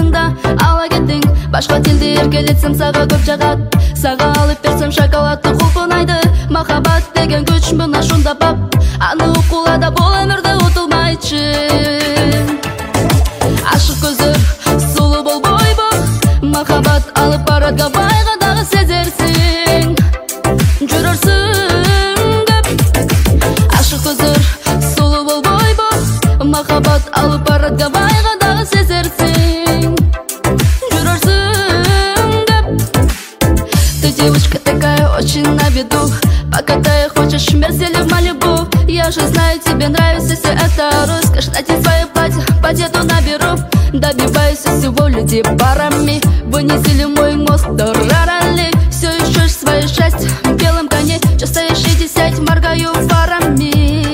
да ала кеттің. Башқа тілді еркелетсем саға көп жағат, саға алып берсем шоколадты құлпынайды. Махаббат деген күч мына шунда бап, аны оқулада бұл өмірді ұтылмайчы. Ашық көзір, сұлу бол бой бол, махаббат алып парадға байға дағы сезерсің, жүрерсің көп. Ашық көзір, сұлу бол бой бол, махаббат алып парадға байға дағы сезерсің, жүрерсің көп. Ты девочка такая очень на виду, покатай хочешь Мерседес в Малибу. Я же знаю, тебе нравится все это. Роскошь, надень свое платье, по-деду наберу. Добиваюсь всего людей парами, вынесли мой мост до Рарали. Все ищешь свое счастье в белом коне, часая 60 моргаю фарами.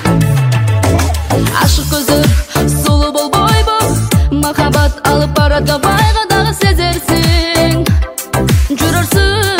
Ашық көзір, сұлу бол бой бол, махаббат алып парадға байға дағы сезерсің, жүрерсің